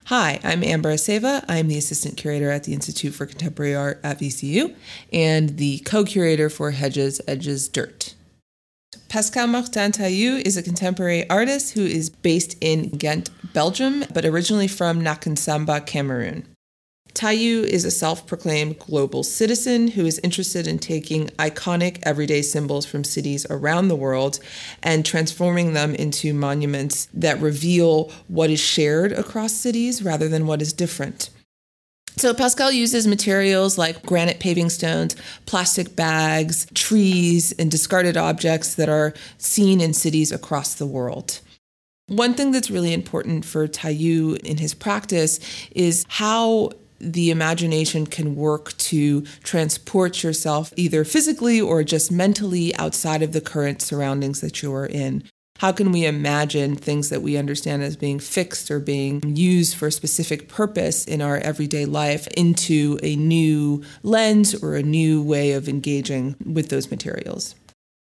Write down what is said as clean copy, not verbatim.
Hi, I'm Amber Aceva. I'm the Assistant Curator at the Institute for Contemporary Art at VCU and the co-curator for Hedges, Edges, Dirt. Pascal Martin Tailloux is a contemporary artist who is based in Ghent, Belgium, but originally from Nakinsamba, Cameroon. Tailloux is a self-proclaimed global citizen who is interested in taking iconic everyday symbols from cities around the world and transforming them into monuments that reveal what is shared across cities rather than what is different. So Pascal uses materials like granite paving stones, plastic bags, trees, and discarded objects that are seen in cities across the world. One thing that's really important for Tailloux in his practice is how the imagination can work to transport yourself either physically or just mentally outside of the current surroundings that you are in. How can we imagine things that we understand as being fixed or being used for a specific purpose in our everyday life into a new lens or a new way of engaging with those materials?